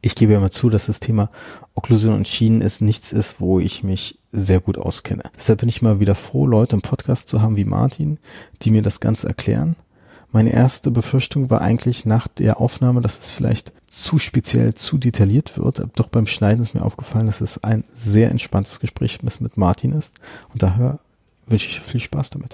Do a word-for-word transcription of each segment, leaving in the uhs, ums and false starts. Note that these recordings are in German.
Ich gebe ja mal zu, dass das Thema Okklusion und Schienen ist nichts ist, wo ich mich sehr gut auskenne. Deshalb bin ich mal wieder froh, Leute im Podcast zu haben wie Martin, die mir das Ganze erklären. Meine erste Befürchtung war eigentlich nach der Aufnahme, dass es vielleicht zu speziell, zu detailliert wird. Doch beim Schneiden ist mir aufgefallen, dass es ein sehr entspanntes Gespräch mit Martin ist. Und daher wünsche ich viel Spaß damit.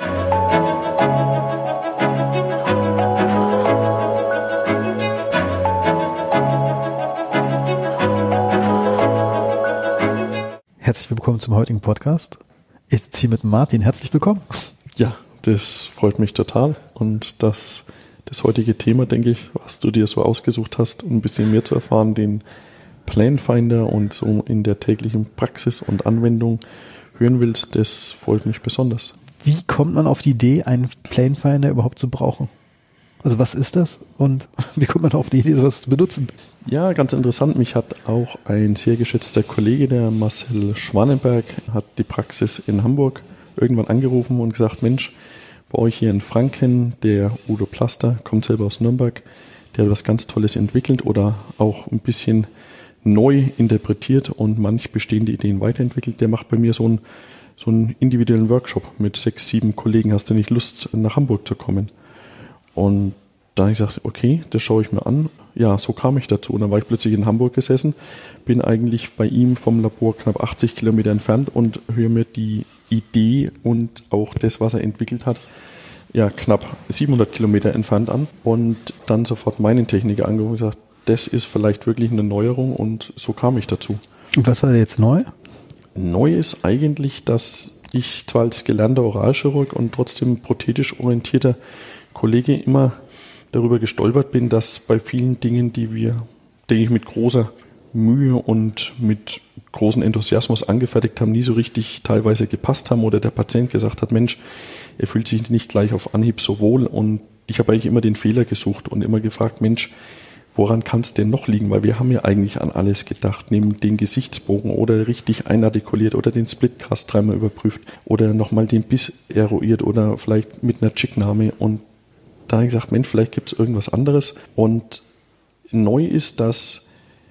Herzlich willkommen zum heutigen Podcast. Ich sitze hier mit Martin. Herzlich willkommen. Ja, das freut mich total. Und das, das heutige Thema, denke ich, was du dir so ausgesucht hast, um ein bisschen mehr zu erfahren, den Planfinder und so in der täglichen Praxis und Anwendung hören willst, das freut mich besonders. Wie kommt man auf die Idee, einen Planfinder überhaupt zu brauchen? Also was ist das und wie kommt man auf die Idee, sowas zu benutzen? Ja, ganz interessant. Mich hat auch ein sehr geschätzter Kollege, der Marcel Schwanenberg, hat die Praxis in Hamburg irgendwann angerufen und gesagt, Mensch, bei euch hier in Franken, der Udo Plaster, kommt selber aus Nürnberg, der hat was ganz Tolles entwickelt oder auch ein bisschen neu interpretiert und manch bestehende Ideen weiterentwickelt. Der macht bei mir so einen, so einen individuellen Workshop mit sechs, sieben Kollegen. Hast du nicht Lust, nach Hamburg zu kommen? Und da habe ich gesagt, okay, das schaue ich mir an. Ja, so kam ich dazu. Und dann war ich plötzlich in Hamburg gesessen, bin eigentlich bei ihm vom Labor knapp achtzig Kilometer entfernt und höre mir die Idee und auch das, was er entwickelt hat, ja, knapp siebenhundert Kilometer entfernt an. Und dann sofort meinen Techniker angerufen und gesagt, das ist vielleicht wirklich eine Neuerung und so kam ich dazu. Und was war jetzt neu? Neu ist eigentlich, dass ich zwar als gelernter Oralchirurg und trotzdem prothetisch orientierter Kollege immer darüber gestolpert bin, dass bei vielen Dingen, die wir, denke ich, mit großer Mühe und mit großem Enthusiasmus angefertigt haben, nie so richtig teilweise gepasst haben oder der Patient gesagt hat, Mensch, er fühlt sich nicht gleich auf Anhieb so wohl und ich habe eigentlich immer den Fehler gesucht und immer gefragt, Mensch, woran kann es denn noch liegen? Weil wir haben ja eigentlich an alles gedacht, neben den Gesichtsbogen oder richtig einartikuliert oder den Splitcast dreimal überprüft oder nochmal den Biss eruiert oder vielleicht mit einer Chicknahme und da habe ich gesagt, Mensch, vielleicht gibt es irgendwas anderes. Und neu ist, dass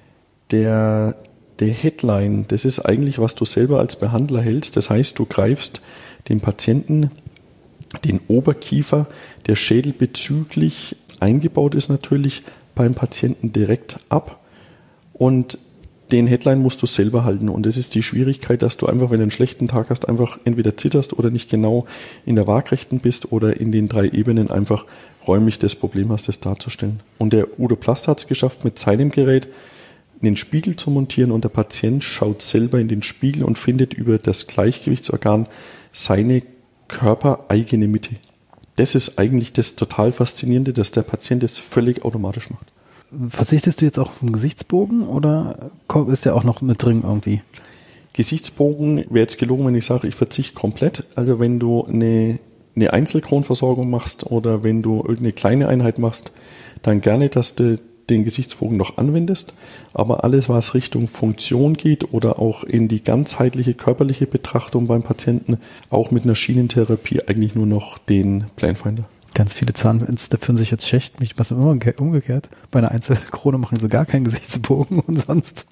der, der Headline, das ist eigentlich, was du selber als Behandler hältst. Das heißt, du greifst dem Patienten den Oberkiefer, der schädelbezüglich eingebaut ist natürlich, beim Patienten direkt ab. Und den Headline musst du selber halten. Und das ist die Schwierigkeit, dass du einfach, wenn du einen schlechten Tag hast, einfach entweder zitterst oder nicht genau in der Waagrechten bist oder in den drei Ebenen einfach räumlich das Problem hast, das darzustellen. Und der Udo Plaster hat es geschafft, mit seinem Gerät einen Spiegel zu montieren und der Patient schaut selber in den Spiegel und findet über das Gleichgewichtsorgan seine körpereigene Mitte. Das ist eigentlich das total Faszinierende, dass der Patient das völlig automatisch macht. Verzichtest du jetzt auch auf den Gesichtsbogen oder ist der auch noch mit drin irgendwie? Gesichtsbogen wäre jetzt gelogen, wenn ich sage, ich verzichte komplett. Also wenn du eine, eine Einzelkronversorgung machst oder wenn du irgendeine kleine Einheit machst, dann gerne, dass du den Gesichtsbogen noch anwendest. Aber alles, was Richtung Funktion geht oder auch in die ganzheitliche körperliche Betrachtung beim Patienten, auch mit einer Schienentherapie eigentlich nur noch den Planfinder. Ganz viele Zahnärzte fühlen sich jetzt schlecht. Mich was immer umgekehrt. Bei einer Einzelkrone machen sie gar keinen Gesichtsbogen und sonst.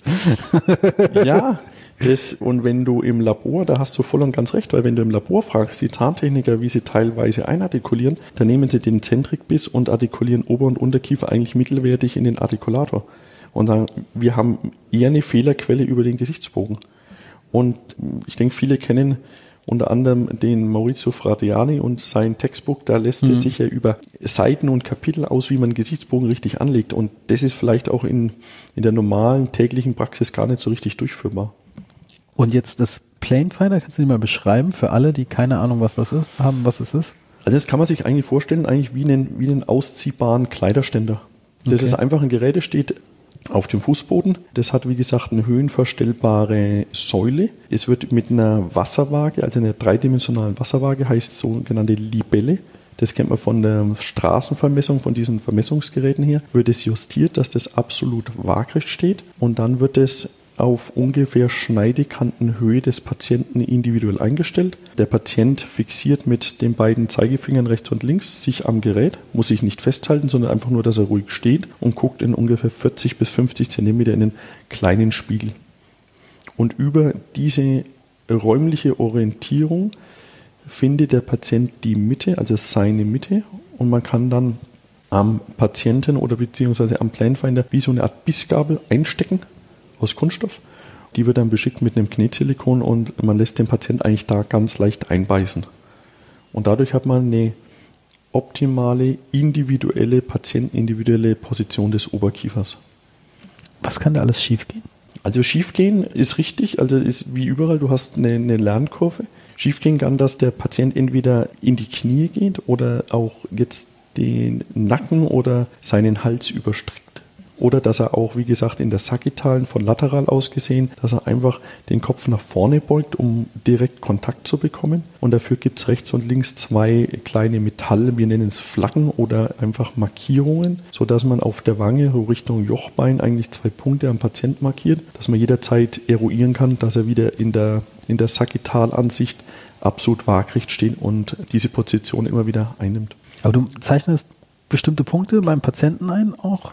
Ja, das, und wenn du im Labor, da hast du voll und ganz recht, weil wenn du im Labor fragst, die Zahntechniker, wie sie teilweise einartikulieren, dann nehmen sie den Zentrikbiss und artikulieren Ober- und Unterkiefer eigentlich mittelwertig in den Artikulator. Und sagen, wir haben eher eine Fehlerquelle über den Gesichtsbogen. Und ich denke, viele kennen unter anderem den Maurizio Fradiani und sein Textbook, da lässt mhm. es sich ja über Seiten und Kapitel aus, wie man einen Gesichtsbogen richtig anlegt. Und das ist vielleicht auch in, in der normalen täglichen Praxis gar nicht so richtig durchführbar. Und jetzt das Planfinder, kannst du dir mal beschreiben für alle, die keine Ahnung, was das ist, haben, was es ist? Also das kann man sich eigentlich vorstellen, eigentlich wie einen, wie einen ausziehbaren Kleiderständer. Das okay. ist einfach ein Gerät, das steht auf dem Fußboden. Das hat, wie gesagt, eine höhenverstellbare Säule. Es wird mit einer Wasserwaage, also einer dreidimensionalen Wasserwaage, heißt sogenannte Libelle. Das kennt man von der Straßenvermessung, von diesen Vermessungsgeräten hier. Wird es justiert, dass das absolut waagrecht steht. Und dann wird es auf ungefähr Schneidekantenhöhe des Patienten individuell eingestellt. Der Patient fixiert mit den beiden Zeigefingern rechts und links sich am Gerät, muss sich nicht festhalten, sondern einfach nur, dass er ruhig steht und guckt in ungefähr vierzig bis fünfzig Zentimeter in den kleinen Spiegel. Und über diese räumliche Orientierung findet der Patient die Mitte, also seine Mitte, und man kann dann am Patienten oder beziehungsweise am Planfinder wie so eine Art Bissgabel einstecken aus Kunststoff. Die wird dann beschickt mit einem Knetsilikon und man lässt den Patienten eigentlich da ganz leicht einbeißen. Und dadurch hat man eine optimale, individuelle, patientenindividuelle Position des Oberkiefers. Was kann da alles schiefgehen? Also schiefgehen ist richtig, also ist wie überall, du hast eine, eine Lernkurve. Schiefgehen kann, dass der Patient entweder in die Knie geht oder auch jetzt den Nacken oder seinen Hals überstreckt. Oder dass er auch, wie gesagt, in der Sagittalen von lateral aus gesehen, dass er einfach den Kopf nach vorne beugt, um direkt Kontakt zu bekommen. Und dafür gibt es rechts und links zwei kleine Metall, wir nennen es Flaggen oder einfach Markierungen, sodass man auf der Wange Richtung Jochbein eigentlich zwei Punkte am Patient markiert, dass man jederzeit eruieren kann, dass er wieder in der, in der Sagittalansicht absolut waagrecht steht und diese Position immer wieder einnimmt. Aber du zeichnest bestimmte Punkte beim Patienten ein auch?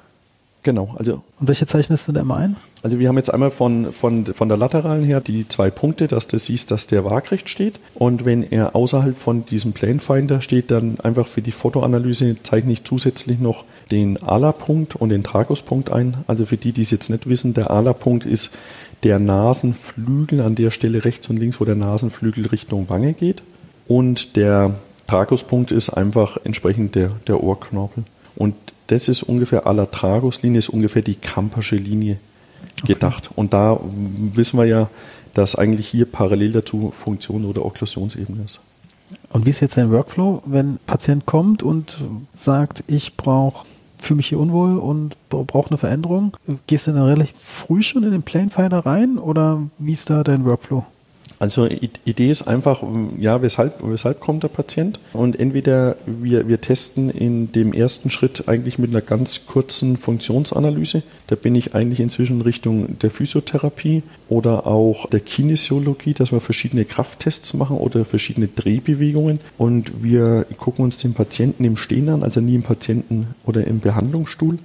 Genau. Also, und welche zeichnest du da immer ein? Also wir haben jetzt einmal von, von, von der lateralen her die zwei Punkte, dass du siehst, dass der waagrecht steht. Und wenn er außerhalb von diesem Planfinder steht, dann einfach für die Fotoanalyse zeichne ich zusätzlich noch den Ala-Punkt und den Traguspunkt ein. Also für die, die es jetzt nicht wissen, der Ala-Punkt ist der Nasenflügel an der Stelle rechts und links, wo der Nasenflügel Richtung Wange geht. Und der Traguspunkt ist einfach entsprechend der, der Ohrknorpel. Und das ist ungefähr, aller Traguslinie ist ungefähr die Kampersche Linie gedacht. Okay. Und da wissen wir ja, dass eigentlich hier parallel dazu Funktion oder Okklusionsebene ist. Und wie ist jetzt dein Workflow, wenn ein Patient kommt und sagt, ich brauche, fühle mich hier unwohl und brauche eine Veränderung? Gehst du dann relativ früh schon in den Planfinder rein oder wie ist da dein Workflow? Also Idee ist einfach, ja, weshalb, weshalb kommt der Patient? Und entweder wir, wir testen in dem ersten Schritt eigentlich mit einer ganz kurzen Funktionsanalyse. Da bin ich eigentlich inzwischen Richtung der Physiotherapie oder auch der Kinesiologie, dass wir verschiedene Krafttests machen oder verschiedene Drehbewegungen. Und wir gucken uns den Patienten im Stehen an, also nie im Patienten- oder im Behandlungsstuhl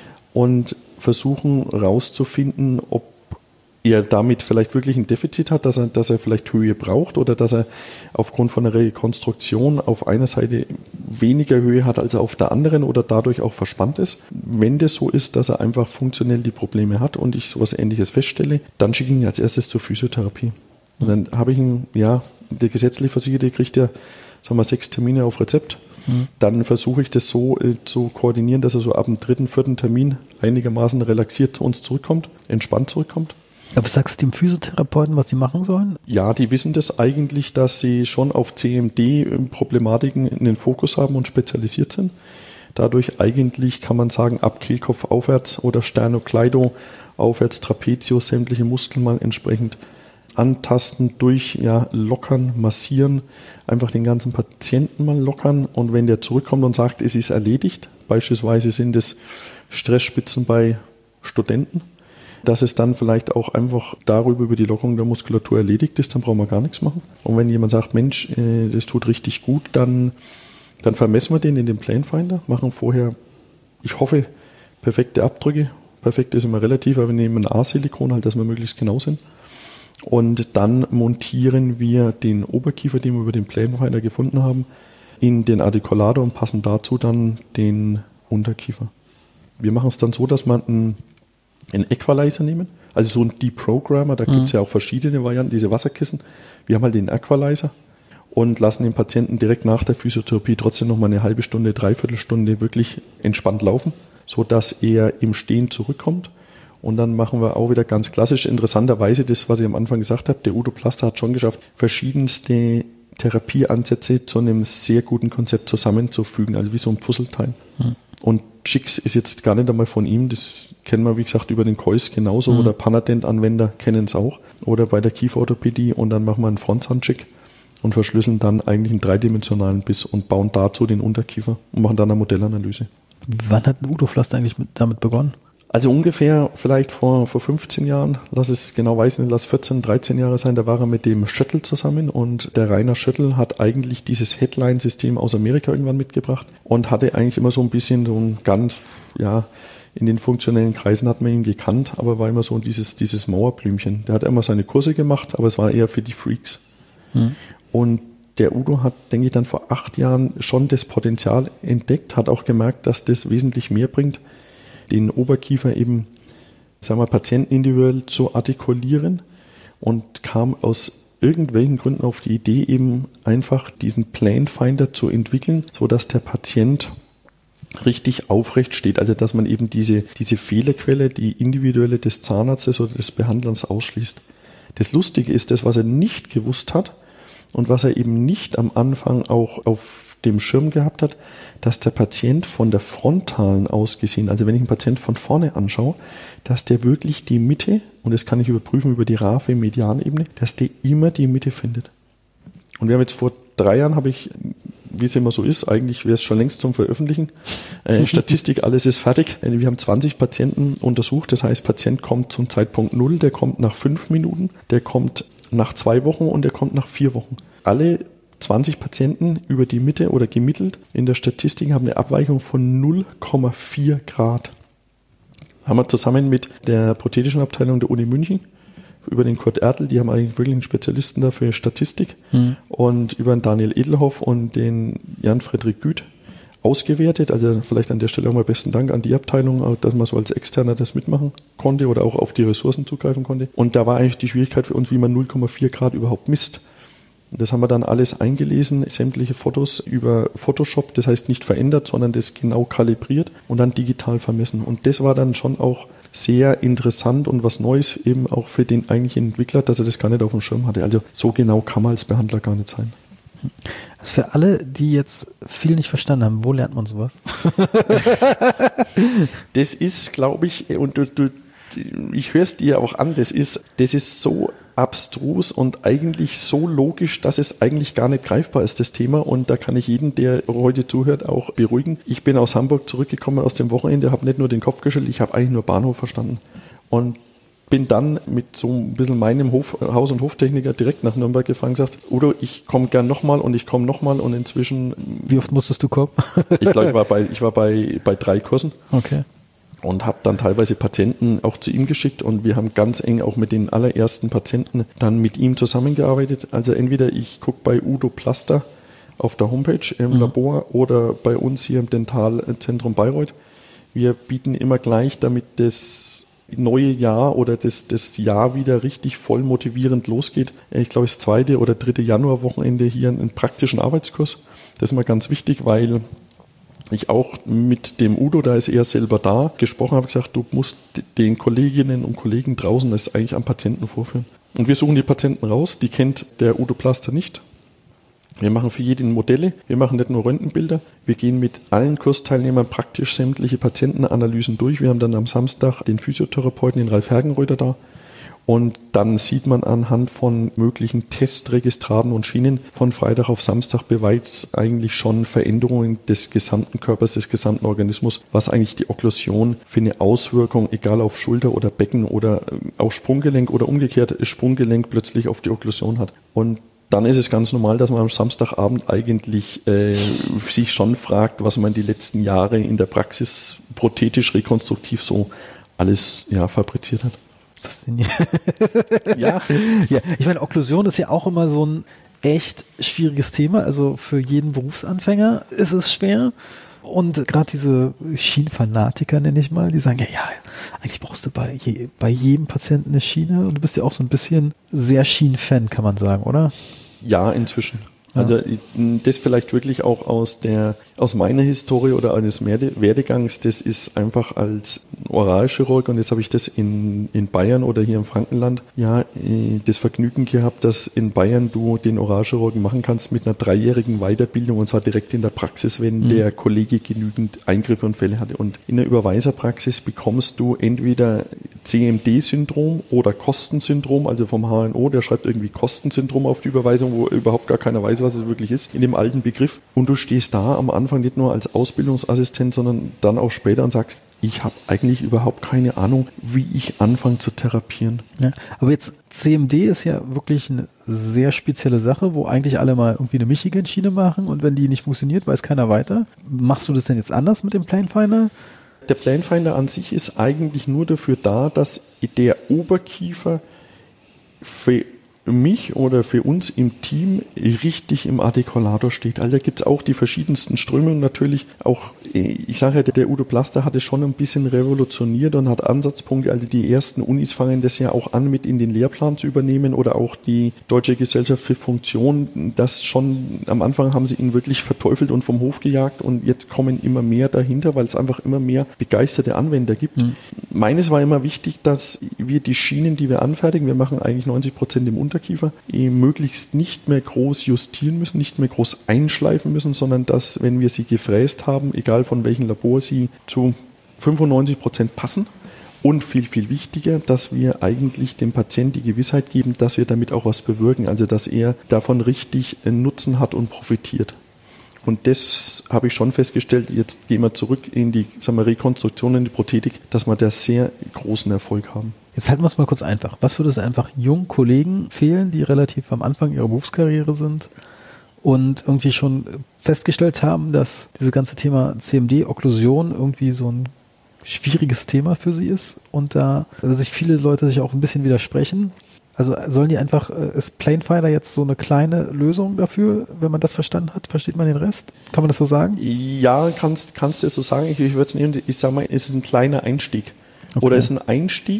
und versuchen herauszufinden, ob er damit vielleicht wirklich ein Defizit hat, dass er, dass er vielleicht Höhe braucht oder dass er aufgrund von der Rekonstruktion auf einer Seite weniger Höhe hat als auf der anderen oder dadurch auch verspannt ist. Wenn das so ist, dass er einfach funktionell die Probleme hat und ich sowas Ähnliches feststelle, dann schicke ich ihn als erstes zur Physiotherapie. Und dann habe ich ihn, ja, der gesetzlich Versicherte kriegt ja, sagen wir, sechs Termine auf Rezept. Mhm. Dann versuche ich das so äh, zu koordinieren, dass er so ab dem dritten, vierten Termin einigermaßen relaxiert zu uns zurückkommt, entspannt zurückkommt. Aber was sagst du dem Physiotherapeuten, was sie machen sollen? Ja, die wissen das eigentlich, dass sie schon auf C M D-Problematiken in den Fokus haben und spezialisiert sind. Dadurch eigentlich kann man sagen, ab Kehlkopf aufwärts oder Sternokleido aufwärts, Trapezius, sämtliche Muskeln mal entsprechend antasten, durch, ja, lockern, massieren, einfach den ganzen Patienten mal lockern. Und wenn der zurückkommt und sagt, es ist erledigt, beispielsweise sind es Stressspitzen bei Studenten, dass es dann vielleicht auch einfach darüber, über die Lockerung der Muskulatur erledigt ist, dann brauchen wir gar nichts machen. Und wenn jemand sagt, Mensch, äh, das tut richtig gut, dann, dann vermessen wir den in den Planfinder, machen vorher, ich hoffe, perfekte Abdrücke. Perfekt ist immer relativ, aber wir nehmen ein A-Silikon, halt, dass wir möglichst genau sind. Und dann montieren wir den Oberkiefer, den wir über den Planfinder gefunden haben, in den Articulator und passen dazu dann den Unterkiefer. Wir machen es dann so, dass man ein einen Equalizer nehmen, also so ein Deprogrammer, da mhm. gibt es ja auch verschiedene Varianten, diese Wasserkissen. Wir haben halt den Equalizer und lassen den Patienten direkt nach der Physiotherapie trotzdem noch mal eine halbe Stunde, dreiviertel Stunde wirklich entspannt laufen, sodass er im Stehen zurückkommt. Und dann machen wir auch wieder ganz klassisch, interessanterweise das, was ich am Anfang gesagt habe, der Udo Plaster hat schon geschafft, verschiedenste Therapieansätze zu einem sehr guten Konzept zusammenzufügen, also wie so ein Puzzleteil. Mhm. Und Chix ist jetzt gar nicht einmal von ihm, das kennen wir, wie gesagt, über den Kois genauso, mhm. oder Panadent-Anwender kennen es auch, oder bei der Kieferorthopädie, und dann machen wir einen Frontsound-Chick und verschlüsseln dann eigentlich einen dreidimensionalen Biss und bauen dazu den Unterkiefer und machen dann eine Modellanalyse. Wann hat Udo Plaster eigentlich mit, damit begonnen? Also ungefähr vielleicht vor, vor fünfzehn Jahren, lass es genau weiß nicht, lass vierzehn, dreizehn Jahre sein, da war er mit dem Schöttl zusammen und der Rainer Schöttl hat eigentlich dieses Headline-System aus Amerika irgendwann mitgebracht und hatte eigentlich immer so ein bisschen so ein ganz, ja, in den funktionellen Kreisen hat man ihn gekannt, aber war immer so dieses, dieses Mauerblümchen. Der hat immer seine Kurse gemacht, aber es war eher für die Freaks. Hm. Und der Udo hat, denke ich, dann vor acht Jahren schon das Potenzial entdeckt, hat auch gemerkt, dass das wesentlich mehr bringt, den Oberkiefer eben, sagen wir, patientenindividuell zu artikulieren und kam aus irgendwelchen Gründen auf die Idee, eben einfach diesen Planfinder zu entwickeln, sodass der Patient richtig aufrecht steht. Also dass man eben diese, diese Fehlerquelle, die individuelle des Zahnarztes oder des Behandlers ausschließt. Das Lustige ist, das, was er nicht gewusst hat und was er eben nicht am Anfang auch auf dem Schirm gehabt hat, dass der Patient von der frontalen aus gesehen, also wenn ich einen Patient von vorne anschaue, dass der wirklich die Mitte, und das kann ich überprüfen über die Raphe-Medianebene, dass der immer die Mitte findet. Und wir haben jetzt vor drei Jahren, habe ich, wie es immer so ist, eigentlich wäre es schon längst zum Veröffentlichen, äh, Statistik, alles ist fertig. Wir haben zwanzig Patienten untersucht, das heißt, Patient kommt zum Zeitpunkt null, der kommt nach fünf Minuten, der kommt nach zwei Wochen und der kommt nach vier Wochen. Alle zwanzig Patienten über die Mitte oder gemittelt in der Statistik haben eine Abweichung von null Komma vier Grad. Haben wir zusammen mit der prothetischen Abteilung der Uni München über den Kurt Ertl, die haben eigentlich wirklich einen Spezialisten da für Statistik, mhm. und über den Daniel Edelhoff und den Jan-Friedrich Güth ausgewertet. Also vielleicht an der Stelle auch mal besten Dank an die Abteilung, dass man so als Externer das mitmachen konnte oder auch auf die Ressourcen zugreifen konnte. Und da war eigentlich die Schwierigkeit für uns, wie man null Komma vier Grad überhaupt misst. Das haben wir dann alles eingelesen, sämtliche Fotos über Photoshop, das heißt nicht verändert, sondern das genau kalibriert und dann digital vermessen. Und das war dann schon auch sehr interessant und was Neues eben auch für den eigentlichen Entwickler, dass er das gar nicht auf dem Schirm hatte. Also so genau kann man als Behandler gar nicht sein. Also für alle, die jetzt viel nicht verstanden haben, wo lernt man sowas? Das ist, glaube ich, und du, du, ich höre es dir auch an, das ist, das ist so abstrus und eigentlich so logisch, dass es eigentlich gar nicht greifbar ist, das Thema. Und da kann ich jeden, der heute zuhört, auch beruhigen. Ich bin aus Hamburg zurückgekommen aus dem Wochenende, habe nicht nur den Kopf geschüttelt, ich habe eigentlich nur Bahnhof verstanden. Und bin dann mit so ein bisschen meinem Hof, Haus- und Hoftechniker direkt nach Nürnberg gefahren und gesagt, Udo, ich komme gern nochmal und ich komme nochmal und inzwischen... Wie oft musstest du kommen? Ich glaube, ich war bei, ich war bei, bei drei Kursen. Okay. Und habe dann teilweise Patienten auch zu ihm geschickt und wir haben ganz eng auch mit den allerersten Patienten dann mit ihm zusammengearbeitet. Also entweder ich gucke bei Udo Plaster auf der Homepage im mhm. Labor oder bei uns hier im Dentalzentrum Bayreuth. Wir bieten immer gleich, damit das neue Jahr oder das, das Jahr wieder richtig voll motivierend losgeht. Ich glaube, das zweite oder dritte Januarwochenende hier einen praktischen Arbeitskurs. Das ist immer ganz wichtig, weil ich auch mit dem Udo, da ist er selber da, gesprochen habe, gesagt, du musst den Kolleginnen und Kollegen draußen das eigentlich am Patienten vorführen. Und wir suchen die Patienten raus, die kennt der Udo Plaster nicht. Wir machen für jeden Modelle, wir machen nicht nur Röntgenbilder, wir gehen mit allen Kursteilnehmern praktisch sämtliche Patientenanalysen durch. Wir haben dann am Samstag den Physiotherapeuten, den Ralf Hergenröder da. Und dann sieht man anhand von möglichen Testregistraten und Schienen von Freitag auf Samstag bereits eigentlich schon Veränderungen des gesamten Körpers, des gesamten Organismus, was eigentlich die Okklusion für eine Auswirkung, egal auf Schulter oder Becken oder auch Sprunggelenk oder umgekehrt Sprunggelenk plötzlich auf die Okklusion hat. Und dann ist es ganz normal, dass man am Samstagabend eigentlich äh, sich schon fragt, was man die letzten Jahre in der Praxis prothetisch rekonstruktiv so alles ja, fabriziert hat. Faszinierend. Ja. Ja, ich meine, Okklusion ist ja auch immer so ein echt schwieriges Thema. Also für jeden Berufsanfänger ist es schwer. Und gerade diese Schienenfanatiker, nenne ich mal, die sagen, ja, ja, eigentlich brauchst du bei, je, bei jedem Patienten eine Schiene. Und du bist ja auch so ein bisschen sehr Schienenfan, kann man sagen, oder? Ja, inzwischen. Also das vielleicht wirklich auch aus der aus meiner Historie oder eines Werdegangs, das ist einfach als Oralchirurg, und jetzt habe ich das in, in Bayern oder hier im Frankenland, ja, das Vergnügen gehabt, dass in Bayern du den Oralchirurgen machen kannst mit einer dreijährigen Weiterbildung, und zwar direkt in der Praxis, wenn mhm. der Kollege genügend Eingriffe und Fälle hatte. Und in der Überweiserpraxis bekommst du entweder C M D-Syndrom oder Kostensyndrom, also vom H N O, der schreibt irgendwie Kostensyndrom auf die Überweisung, wo überhaupt gar keiner weiß, was es wirklich ist, in dem alten Begriff. Und du stehst da am Anfang nicht nur als Ausbildungsassistent, sondern dann auch später und sagst, ich habe eigentlich überhaupt keine Ahnung, wie ich anfange zu therapieren. Ja, aber jetzt C M D ist ja wirklich eine sehr spezielle Sache, wo eigentlich alle mal irgendwie eine Michigan-Schiene machen und wenn die nicht funktioniert, weiß keiner weiter. Machst du das denn jetzt anders mit dem Planefinder? Der Planefinder an sich ist eigentlich nur dafür da, dass der Oberkiefer für mich oder für uns im Team richtig im Artikulator steht. Also da gibt es auch die verschiedensten Strömungen natürlich. Auch, ich sage ja, der Udo Plaster hat es schon ein bisschen revolutioniert und hat Ansatzpunkte. Also die ersten Unis fangen das ja auch an, mit in den Lehrplan zu übernehmen oder auch die Deutsche Gesellschaft für Funktion. Das schon am Anfang haben sie ihn wirklich verteufelt und vom Hof gejagt und jetzt kommen immer mehr dahinter, weil es einfach immer mehr begeisterte Anwender gibt. Mhm. Meines war immer wichtig, dass wir die Schienen, die wir anfertigen, wir machen eigentlich neunzig Prozent im Unterkiefer, möglichst nicht mehr groß justieren müssen, nicht mehr groß einschleifen müssen, sondern dass, wenn wir sie gefräst haben, egal von welchem Labor, sie zu fünfundneunzig Prozent passen. Und viel, viel wichtiger, dass wir eigentlich dem Patienten die Gewissheit geben, dass wir damit auch was bewirken, also dass er davon richtig Nutzen hat und profitiert. Und das habe ich schon festgestellt, jetzt gehen wir zurück in die, sagen wir, Rekonstruktion in die Prothetik, dass wir da sehr großen Erfolg haben. Jetzt halten wir es mal kurz einfach. Was würde es einfach jungen Kollegen fehlen, die relativ am Anfang ihrer Berufskarriere sind und irgendwie schon festgestellt haben, dass dieses ganze Thema C M D, Okklusion irgendwie so ein schwieriges Thema für sie ist und da also sich viele Leute sich auch ein bisschen widersprechen? Also sollen die einfach, ist Planefinder jetzt so eine kleine Lösung dafür, wenn man das verstanden hat? Versteht man den Rest? Kann man das so sagen? Ja, kannst, kannst du es so sagen. Ich, ich würde es nehmen, ich sage mal, es ist ein kleiner Einstieg. Okay. Oder es ist ein Einstieg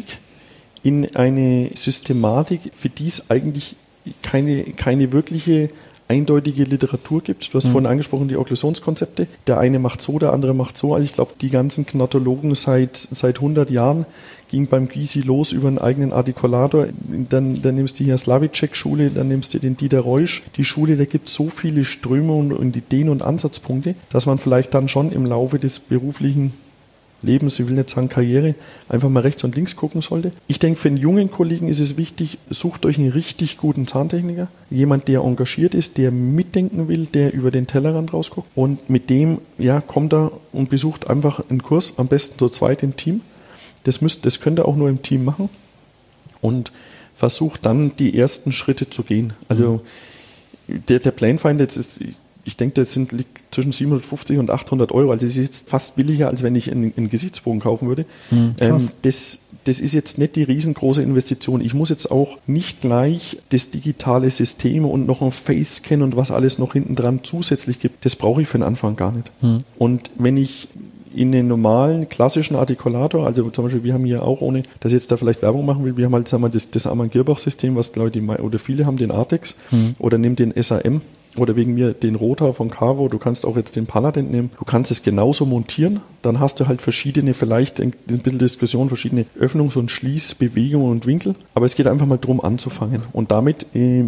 in eine Systematik, für die es eigentlich keine, keine wirkliche eindeutige Literatur gibt. Du hast mhm. vorhin angesprochen, die Okklusionskonzepte. Der eine macht so, der andere macht so. Also ich glaube, die ganzen Knatologen seit, seit hundert Jahren ging beim Gysi los über einen eigenen Artikulator. Dann, dann nimmst du hier Slavicek-Schule, dann nimmst du den Dieter Reusch. Die Schule, da gibt es so viele Strömungen und Ideen und Ansatzpunkte, dass man vielleicht dann schon im Laufe des beruflichen Lebens, ich will nicht sagen Karriere, einfach mal rechts und links gucken sollte. Ich denke, für einen jungen Kollegen ist es wichtig, sucht euch einen richtig guten Zahntechniker, jemand, der engagiert ist, der mitdenken will, der über den Tellerrand rausguckt und mit dem, ja, kommt er und besucht einfach einen Kurs, am besten zu zweit im Team. Das müsst, das könnt ihr auch nur im Team machen und versucht dann die ersten Schritte zu gehen. Also der, der Planefinder jetzt ist, ich denke, das sind, liegt zwischen siebenhundertfünfzig und achthundert Euro. Also es ist jetzt fast billiger, als wenn ich einen, einen Gesichtsbogen kaufen würde. Mhm, ähm, das, das ist jetzt nicht die riesengroße Investition. Ich muss jetzt auch nicht gleich das digitale System und noch ein Face-Scan und was alles noch hinten dran zusätzlich gibt. Das brauche ich für den Anfang gar nicht. Mhm. Und wenn ich in den normalen, klassischen Artikulator, also zum Beispiel, wir haben hier auch, ohne dass ich jetzt da vielleicht Werbung machen will, wir haben halt, sagen wir, das, das Amann-Girbach-System, was Leute oder viele haben, den Artex mhm. oder nimm den S A M. Oder wegen mir den Rotor von Carvo, du kannst auch jetzt den Paladin nehmen, du kannst es genauso montieren, dann hast du halt verschiedene, vielleicht ein bisschen Diskussion, verschiedene Öffnungs- und Schließbewegungen und Winkel, aber es geht einfach mal darum anzufangen und damit äh,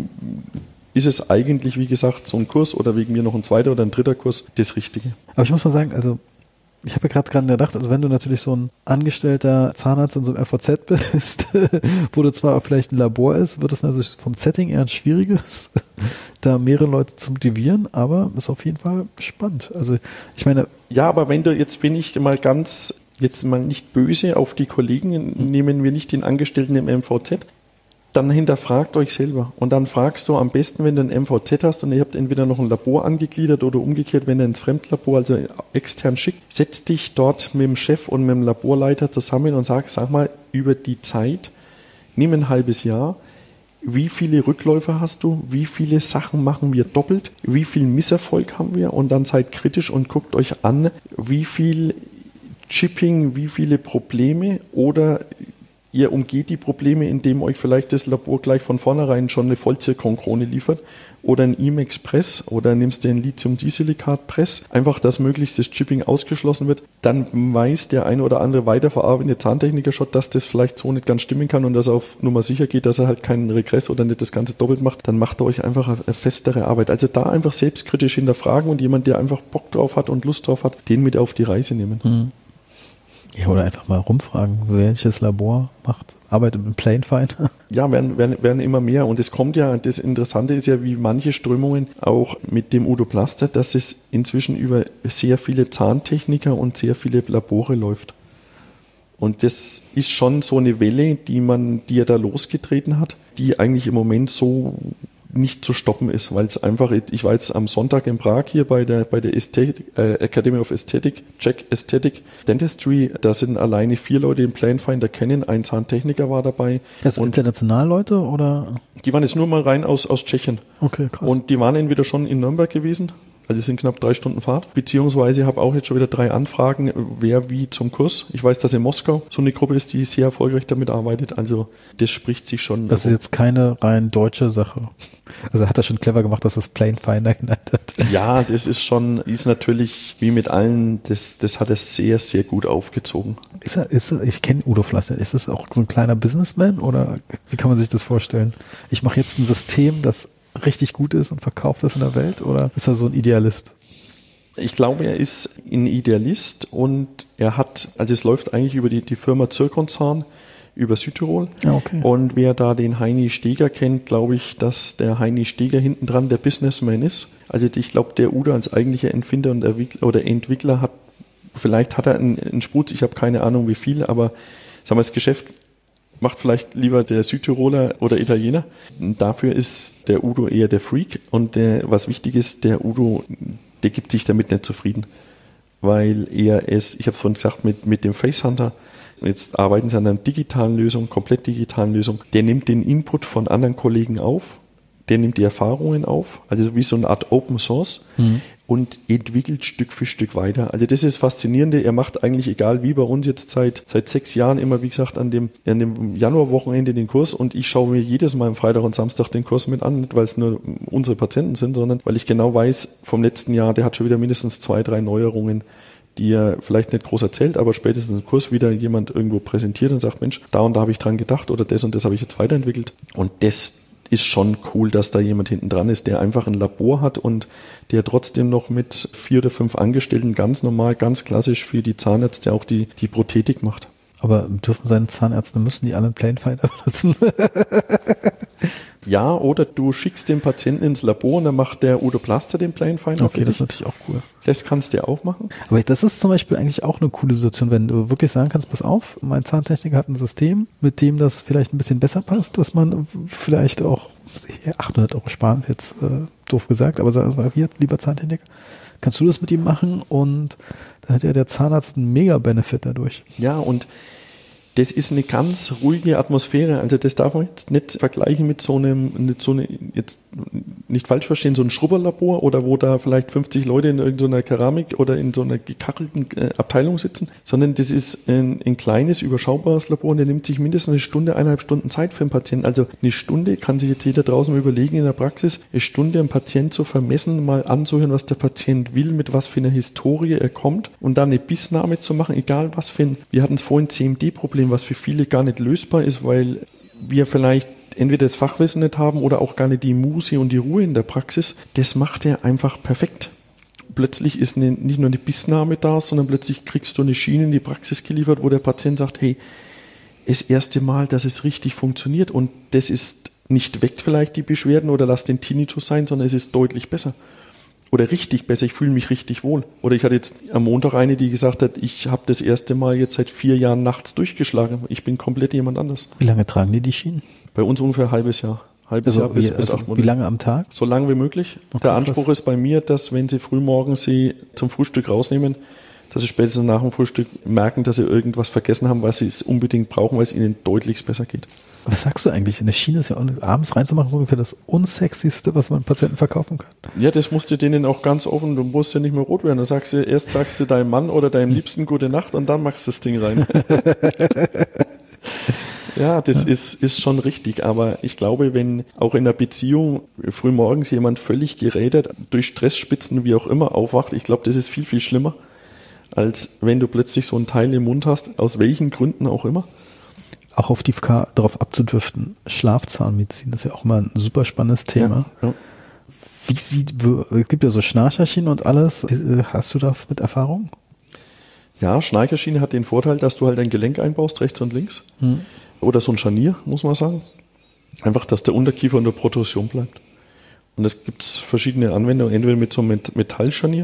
ist es eigentlich, wie gesagt, so ein Kurs oder wegen mir noch ein zweiter oder ein dritter Kurs das Richtige. Aber ich muss mal sagen, also ich habe ja gerade dran gedacht, also wenn du natürlich so ein angestellter Zahnarzt in so einem F V Z bist, wo du zwar vielleicht ein Labor ist, wird es natürlich vom Setting eher ein schwieriges, da mehrere Leute zu motivieren, aber ist auf jeden Fall spannend. Also ich meine... Ja, aber wenn du, jetzt bin ich mal ganz, jetzt mal nicht böse auf die Kollegen, mhm. nehmen wir nicht den Angestellten im M V Z, dann hinterfragt euch selber. Und dann fragst du am besten, wenn du ein M V Z hast und ihr habt entweder noch ein Labor angegliedert oder umgekehrt, wenn ihr ein Fremdlabor, also extern schickt, setz dich dort mit dem Chef und mit dem Laborleiter zusammen und sag, sag mal, über die Zeit, nimm ein halbes Jahr, wie viele Rückläufer hast du, wie viele Sachen machen wir doppelt, wie viel Misserfolg haben wir und dann seid kritisch und guckt euch an, wie viel Chipping, wie viele Probleme oder ihr umgeht die Probleme, indem euch vielleicht das Labor gleich von vornherein schon eine Vollzirkonkrone liefert oder ein Imex Press oder nimmst du ein Lithium-Disilikat Press, einfach, dass möglichst das Chipping ausgeschlossen wird, dann weiß der eine oder andere weiterverarbeitende Zahntechniker schon, dass das vielleicht so nicht ganz stimmen kann und dass er auf Nummer sicher geht, dass er halt keinen Regress oder nicht das Ganze doppelt macht, dann macht er euch einfach eine festere Arbeit. Also da einfach selbstkritisch hinterfragen und jemand, der einfach Bock drauf hat und Lust drauf hat, den mit auf die Reise nehmen. Mhm. Ja, oder einfach mal rumfragen, welches Labor macht, arbeitet mit Planefinder. Ja, werden, werden, werden immer mehr. Und es kommt ja, das Interessante ist ja, wie manche Strömungen auch mit dem Udo Plaster, dass es inzwischen über sehr viele Zahntechniker und sehr viele Labore läuft. Und das ist schon so eine Welle, die man, die er da losgetreten hat, die eigentlich im Moment so nicht zu stoppen ist, weil es einfach, ich war jetzt am Sonntag in Prag hier bei der bei der Ästhetik, äh, Academy of Aesthetic, Czech Aesthetic Dentistry, da sind alleine vier Leute im Planfinder kennen, ein Zahntechniker war dabei. Das sind international Leute oder? Die waren jetzt nur mal rein aus, aus Tschechien. Okay, krass. Und die waren entweder schon in Nürnberg gewesen, also es sind knapp drei Stunden Fahrt, beziehungsweise habe auch jetzt schon wieder drei Anfragen, wer wie zum Kurs. Ich weiß, dass in Moskau so eine Gruppe ist, die sehr erfolgreich damit arbeitet, also das spricht sich schon. Das ist jetzt keine rein deutsche Sache. Also hat er schon clever gemacht, dass das Planfinder genannt hat. Ja, das ist schon, ist natürlich wie mit allen, das, das hat er sehr, sehr gut aufgezogen. Ist er, ist er, ich kenne Udo Flaster, ist das auch so ein kleiner Businessman oder wie kann man sich das vorstellen? Ich mache jetzt ein System, das richtig gut ist und verkauft das in der Welt oder ist er so ein Idealist? Ich glaube, er ist ein Idealist und er hat, also es läuft eigentlich über die, die Firma Zirkonzahn, über Südtirol. Ja, okay. Und wer da den Heini Steger kennt, glaube ich, dass der Heini Steger hinten dran der Businessman ist. Also ich glaube, der Udo als eigentlicher Entwickler und Entwickler, oder Entwickler hat, vielleicht hat er einen, einen Sputz, ich habe keine Ahnung wie viel, aber sagen wir, das Geschäft macht vielleicht lieber der Südtiroler oder Italiener. Dafür ist der Udo eher der Freak und der, was wichtig ist, der Udo, der gibt sich damit nicht zufrieden, weil er es, ich habe vorhin gesagt, mit, mit dem Facehunter, jetzt arbeiten sie an einer digitalen Lösung, komplett digitalen Lösung, der nimmt den Input von anderen Kollegen auf, der nimmt die Erfahrungen auf, also wie so eine Art Open Source mhm. und entwickelt Stück für Stück weiter. Also das ist das Faszinierende, er macht eigentlich, egal wie bei uns jetzt seit seit sechs Jahren immer, wie gesagt, an dem, an dem Januarwochenende den Kurs und ich schaue mir jedes Mal am Freitag und Samstag den Kurs mit an, nicht weil es nur unsere Patienten sind, sondern weil ich genau weiß, vom letzten Jahr, der hat schon wieder mindestens zwei, drei Neuerungen, die er vielleicht nicht groß erzählt, aber spätestens im Kurs wieder jemand irgendwo präsentiert und sagt, Mensch, da und da habe ich dran gedacht oder das und das habe ich jetzt weiterentwickelt. Und das ist schon cool, dass da jemand hinten dran ist, der einfach ein Labor hat und der trotzdem noch mit vier oder fünf Angestellten ganz normal, ganz klassisch für die Zahnärzte auch die, die Prothetik macht. Aber dürfen seine Zahnärzte, müssen die alle einen Planfinder benutzen? Ja, oder du schickst den Patienten ins Labor und dann macht der Udo Plaster den Planfinder. Okay, das ist natürlich auch cool. Das kannst du ja auch machen. Aber das ist zum Beispiel eigentlich auch eine coole Situation, wenn du wirklich sagen kannst, pass auf, mein Zahntechniker hat ein System, mit dem das vielleicht ein bisschen besser passt, dass man vielleicht auch achthundert Euro sparen, jetzt äh, doof gesagt, aber sag mal, hier, lieber Zahntechniker, kannst du das mit ihm machen und dann hat ja der Zahnarzt einen Mega-Benefit dadurch. Ja, und das ist eine ganz ruhige Atmosphäre. Also das darf man jetzt nicht vergleichen mit so einem, mit so eine, jetzt nicht falsch verstehen, so ein Schrubberlabor oder wo da vielleicht fünfzig Leute in irgendeiner Keramik oder in so einer gekachelten äh, Abteilung sitzen, sondern das ist ein, ein kleines, überschaubares Labor und der nimmt sich mindestens eine Stunde, eineinhalb Stunden Zeit für einen Patienten. Also eine Stunde kann sich jetzt jeder draußen überlegen in der Praxis, eine Stunde einen Patienten zu vermessen, mal anzuhören, was der Patient will, mit was für einer Historie er kommt und dann eine Bissnahme zu machen, egal was für ein, wir hatten es vorhin C M D-Problem, was für viele gar nicht lösbar ist, weil wir vielleicht entweder das Fachwissen nicht haben oder auch gar nicht die Muße und die Ruhe in der Praxis. Das macht er einfach perfekt. Plötzlich ist eine, nicht nur eine Bissnahme da, sondern plötzlich kriegst du eine Schiene in die Praxis geliefert, wo der Patient sagt, hey, das erste Mal, dass es richtig funktioniert und das ist nicht weckt vielleicht die Beschwerden oder lasst den Tinnitus sein, sondern es ist deutlich besser. Oder richtig besser, ich fühle mich richtig wohl. Oder ich hatte jetzt am Montag eine, die gesagt hat, ich habe das erste Mal jetzt seit vier Jahren nachts durchgeschlagen. Ich bin komplett jemand anders. Wie lange tragen die die Schienen? Bei uns ungefähr ein halbes Jahr. Halbes also Jahr bis, wie, bis also acht Monate. Wie lange am Tag? So lange wie möglich. Okay, der Anspruch krass. Ist bei mir, dass wenn sie frühmorgens sie zum Frühstück rausnehmen, dass sie spätestens nach dem Frühstück merken, dass sie irgendwas vergessen haben, was sie es unbedingt brauchen, weil es ihnen deutlich besser geht. Was sagst du eigentlich? In der Schiene ist ja auch abends reinzumachen ist ungefähr das unsexyste, was man Patienten verkaufen kann. Ja, das musst du denen auch ganz offen, du musst ja nicht mehr rot werden. Du sagst ja, erst sagst du deinem Mann oder deinem Liebsten gute Nacht und dann machst du das Ding rein. Ja, das ja. Ist, ist schon richtig, aber ich glaube, wenn auch in einer Beziehung frühmorgens jemand völlig gerädert, durch Stressspitzen, wie auch immer, aufwacht, ich glaube, das ist viel, viel schlimmer, als wenn du plötzlich so ein Teil im Mund hast, aus welchen Gründen auch immer. Auch auf die F K darauf abzudriften, Schlafzahnmedizin, das ist ja auch mal ein super spannendes Thema. Ja, ja. Wie sieht, es gibt ja so Schnarcherchen und alles, hast du da mit Erfahrung? Ja, Schnarcherschiene hat den Vorteil, dass du halt ein Gelenk einbaust, rechts und links. Hm. Oder so ein Scharnier, muss man sagen. Einfach, dass der Unterkiefer unter Protrusion bleibt. Und es gibt verschiedene Anwendungen, entweder mit so einem Metallscharnier,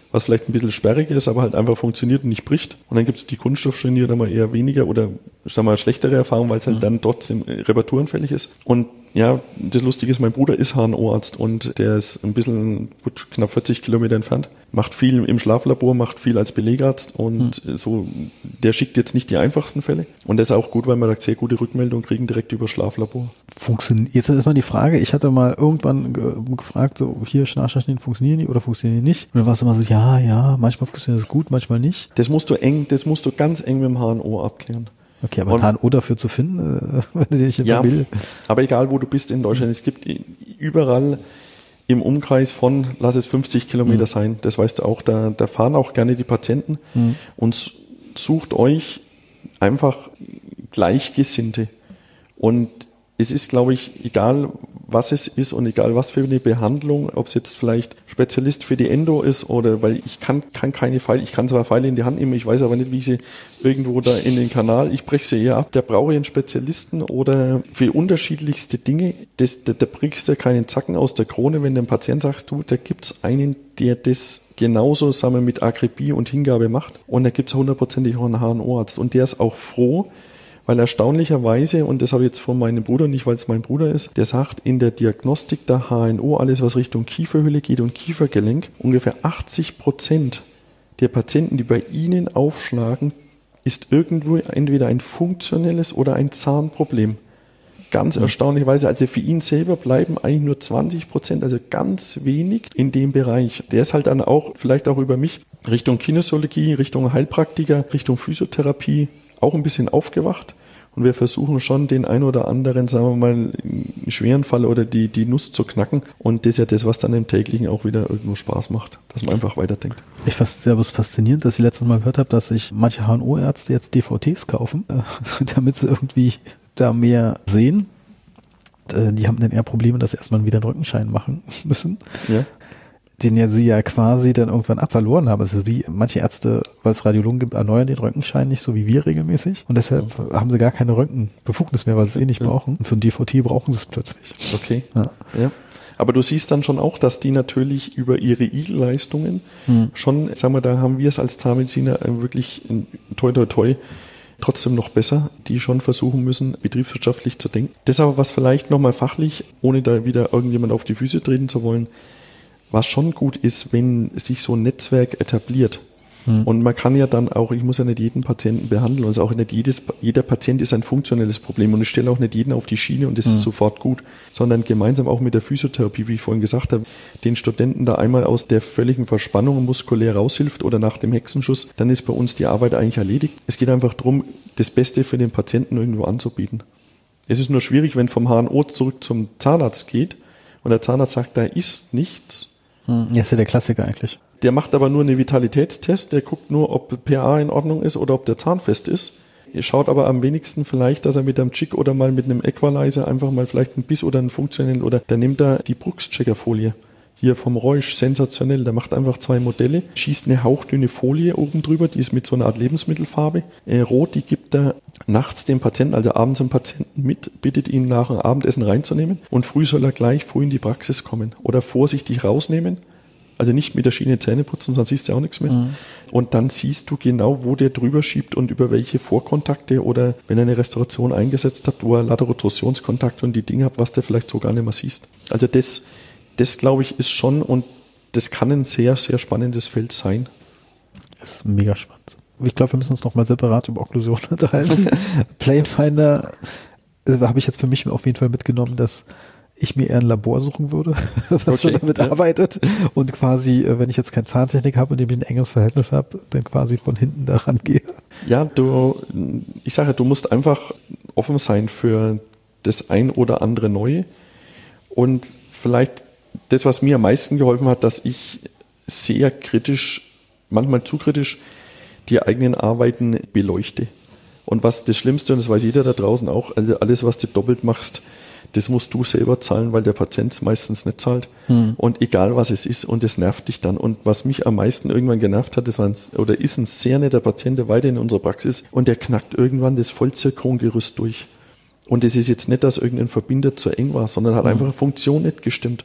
was vielleicht ein bisschen sperrig ist, aber halt einfach funktioniert und nicht bricht. Und dann gibt es die Kunststoffschiene, die dann mal eher weniger oder sagen wir mal schlechtere Erfahrung, weil es halt mhm. dann trotzdem reparaturanfällig ist. Und ja, das Lustige ist, mein Bruder ist H N O-Arzt und der ist ein bisschen gut knapp vierzig Kilometer entfernt, macht viel im Schlaflabor, macht viel als Belegarzt und mhm. so, der schickt jetzt nicht die einfachsten Fälle. Und das ist auch gut, weil man da sehr gute Rückmeldungen kriegen direkt über Schlaflabor. Funktioniert, jetzt ist mal die Frage, ich hatte mal irgendwann ge- gefragt, so hier Schnarchmaschinen funktionieren die oder funktionieren die nicht? Und dann war es immer so, ja, ja, manchmal funktioniert das gut, manchmal nicht. Das musst du eng, das musst du ganz eng mit dem H N O abklären. Okay, aber ein H N O dafür zu finden, wenn du dich ja, will. Aber egal, wo du bist in Deutschland, es gibt überall im Umkreis von, lass es fünfzig Kilometer mhm. sein, das weißt du auch, da, da fahren auch gerne die Patienten mhm. und sucht euch einfach Gleichgesinnte. Und es ist, glaube ich, egal, was es ist und egal, was für eine Behandlung, ob es jetzt vielleicht Spezialist für die Endo ist oder, weil ich kann, kann keine Pfeile, ich kann zwar Pfeile in die Hand nehmen, ich weiß aber nicht, wie ich sie irgendwo da in den Kanal, ich breche sie eher ab, da brauche ich einen Spezialisten oder für unterschiedlichste Dinge, das, da, da brichst du keinen Zacken aus der Krone, wenn du dem Patienten sagst, du, da gibt's einen, der das genauso, sagen wir, mit Akribie und Hingabe macht und da gibt's hundertprozentig auch einen H N O-Arzt und der ist auch froh, weil erstaunlicherweise, und das habe ich jetzt von meinem Bruder nicht, weil es mein Bruder ist, der sagt, in der Diagnostik der H N O, alles was Richtung Kieferhülle geht und Kiefergelenk, ungefähr achtzig Prozent der Patienten, die bei Ihnen aufschlagen, ist irgendwo entweder ein funktionelles oder ein Zahnproblem. Ganz mhm. erstaunlicherweise, also für ihn selber bleiben eigentlich nur zwanzig Prozent, also ganz wenig in dem Bereich. Der ist halt dann auch, vielleicht auch über mich, Richtung Kinesiologie, Richtung Heilpraktiker, Richtung Physiotherapie, auch ein bisschen aufgewacht und wir versuchen schon den ein oder anderen, sagen wir mal, einen schweren Fall oder die, die Nuss zu knacken und das ist ja das, was dann im täglichen auch wieder irgendwo Spaß macht, dass man einfach weiterdenkt. Ich fand es sehr faszinierend, dass ich letztes Mal gehört habe, dass sich manche H N O-Ärzte jetzt D V Ts kaufen, äh, damit sie irgendwie da mehr sehen. Und, äh, die haben dann eher Probleme, dass sie erstmal wieder einen Rückenschein machen müssen. Ja. Den ja sie ja quasi dann irgendwann abverloren haben. Es ist wie manche Ärzte, weil es Radiologen gibt, erneuern den Röntgenschein nicht so wie wir regelmäßig und deshalb ja. haben sie gar keine Röntgenbefugnis mehr, weil sie es eh nicht ja. brauchen. Und für ein D V T brauchen sie es plötzlich. Okay. Ja. ja. Aber du siehst dann schon auch, dass die natürlich über ihre I G L-Leistungen hm. schon, sagen wir, da haben wir es als Zahnmediziner wirklich toi toi toi trotzdem noch besser, die schon versuchen müssen, betriebswirtschaftlich zu denken. Das aber, was vielleicht nochmal fachlich, ohne da wieder irgendjemand auf die Füße treten zu wollen, was schon gut ist, wenn sich so ein Netzwerk etabliert. Hm. Und man kann ja dann auch, ich muss ja nicht jeden Patienten behandeln, also auch nicht jedes, jeder Patient ist ein funktionelles Problem und ich stelle auch nicht jeden auf die Schiene und das hm. ist sofort gut, sondern gemeinsam auch mit der Physiotherapie, wie ich vorhin gesagt habe, den Studenten da einmal aus der völligen Verspannung muskulär raushilft oder nach dem Hexenschuss, dann ist bei uns die Arbeit eigentlich erledigt. Es geht einfach darum, das Beste für den Patienten irgendwo anzubieten. Es ist nur schwierig, wenn vom H N O zurück zum Zahnarzt geht und der Zahnarzt sagt, da ist nichts. Das ist ja der Klassiker eigentlich. Der macht aber nur einen Vitalitätstest, der guckt nur, ob pH in Ordnung ist oder ob der Zahn fest ist. Er schaut aber am wenigsten vielleicht, dass er mit einem Chick oder mal mit einem Equalizer einfach mal vielleicht ein Biss oder einen funktionellen oder dann nimmt er die Brooks-Checker-Folie. Hier vom Reusch, sensationell. Der macht einfach zwei Modelle, schießt eine hauchdünne Folie oben drüber, die ist mit so einer Art Lebensmittelfarbe. Äh, rot, die gibt er nachts dem Patienten, also abends dem Patienten mit, bittet ihn nach dem Abendessen reinzunehmen und früh soll er gleich früh in die Praxis kommen oder vorsichtig rausnehmen. Also nicht mit der Schiene Zähne putzen, sonst siehst du auch nichts mehr. Mhm. Und dann siehst du genau, wo der drüber schiebt und über welche Vorkontakte oder wenn er eine Restauration eingesetzt hat, wo er Laterotrusionskontakte und die Dinge hat, was du vielleicht so gar nicht mehr siehst. Also das, das glaube ich ist schon und das kann ein sehr, sehr spannendes Feld sein. Das ist mega spannend. Ich glaube, wir müssen uns nochmal separat über Okklusion unterhalten. Planefinder äh, habe ich jetzt für mich auf jeden Fall mitgenommen, dass ich mir eher ein Labor suchen würde, was okay, damit ja. arbeitet und quasi, wenn ich jetzt keine Zahntechnik habe und ich ein enges Verhältnis habe, dann quasi von hinten daran gehe. Ja, du, ich sage, du musst einfach offen sein für das ein oder andere Neue und vielleicht das, was mir am meisten geholfen hat, dass ich sehr kritisch, manchmal zu kritisch, die eigenen Arbeiten beleuchte. Und was das Schlimmste, und das weiß jeder da draußen auch, also alles, was du doppelt machst, das musst du selber zahlen, weil der Patient es meistens nicht zahlt. Hm. Und egal was es ist, und das nervt dich dann. Und was mich am meisten irgendwann genervt hat, das war ein, oder ist ein sehr netter Patient, der weiter in unserer Praxis und der knackt irgendwann das Vollzirkongerüst durch. Und es ist jetzt nicht, dass irgendein Verbinder zu eng war, sondern hat hm. einfach eine Funktion nicht gestimmt.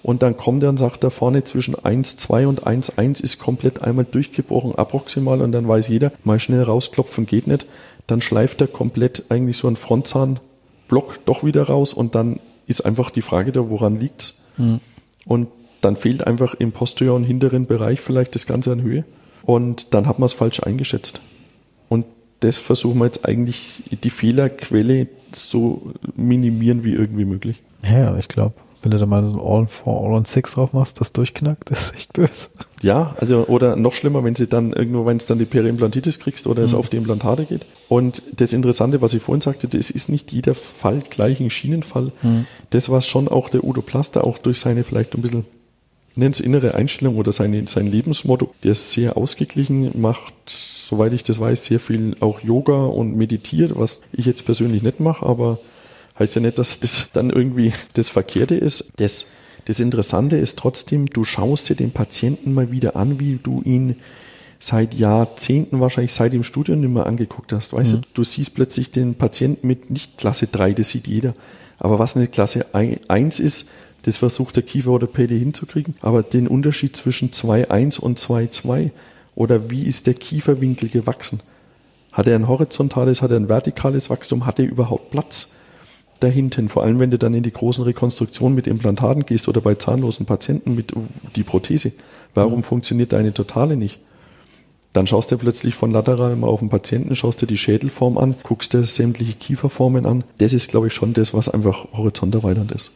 Und dann kommt er und sagt, da vorne zwischen eins Komma zwei und eins Komma eins ist komplett einmal durchgebrochen, approximal. Und dann weiß jeder, mal schnell rausklopfen geht nicht. Dann schleift er komplett eigentlich so einen Frontzahnblock doch wieder raus. Und dann ist einfach die Frage da, woran liegt's? Mhm. Und dann fehlt einfach im posterior hinteren Bereich vielleicht das Ganze an Höhe. Und dann hat man es falsch eingeschätzt. Und das versuchen wir jetzt eigentlich, die Fehlerquelle so minimieren wie irgendwie möglich. Ja, ich glaube, wenn du da mal so ein All four, All on six drauf machst, das durchknackt, das ist echt böse. Ja, also oder noch schlimmer, wenn sie dann irgendwo, wenn es dann die Periimplantitis kriegst oder mhm. es auf die Implantate geht. Und das Interessante, was ich vorhin sagte, das ist nicht jeder Fall gleich ein Schienenfall. Mhm. Das, was schon auch der Udo Plaster auch durch seine vielleicht ein bisschen, nennt es innere Einstellung oder seine, sein Lebensmotto, der ist sehr ausgeglichen, macht, soweit ich das weiß, sehr viel auch Yoga und meditiert, was ich jetzt persönlich nicht mache, aber heißt ja nicht, dass das dann irgendwie das Verkehrte ist. Das, das Interessante ist trotzdem, du schaust dir den Patienten mal wieder an, wie du ihn seit Jahrzehnten, wahrscheinlich seit dem Studium nicht mehr angeguckt hast. Weißt mhm. du, du siehst plötzlich den Patienten mit nicht Klasse drei, das sieht jeder. Aber was eine Klasse eins ist, das versucht der Kieferorthopäde hinzukriegen. Aber den Unterschied zwischen zwei Komma eins und zwei Komma zwei oder wie ist der Kieferwinkel gewachsen? Hat er ein horizontales, hat er ein vertikales Wachstum? Hat er überhaupt Platz da hinten? Vor allem, wenn du dann in die großen Rekonstruktionen mit Implantaten gehst oder bei zahnlosen Patienten mit die Prothese. Warum mhm. funktioniert deine Totale nicht? Dann schaust du plötzlich von lateral mal auf den Patienten, schaust dir die Schädelform an, guckst dir sämtliche Kieferformen an. Das ist, glaube ich, schon das, was einfach horizont erweiternd ist.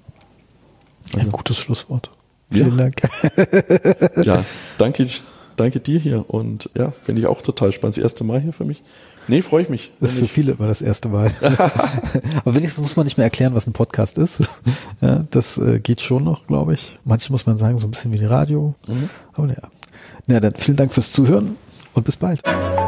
Also. Ein gutes Schlusswort. Vielen ja. Dank. Ja, danke, danke dir hier. Und ja, finde ich auch total spannend. Das erste Mal hier für mich. Nee, freue ich mich. Das ist für viele immer das erste Mal. Aber wenigstens muss man nicht mehr erklären, was ein Podcast ist. Ja, das äh, geht schon noch, glaube ich. Manche muss man sagen, so ein bisschen wie die Radio. Mhm. Aber ja. Na, dann vielen Dank fürs Zuhören und bis bald.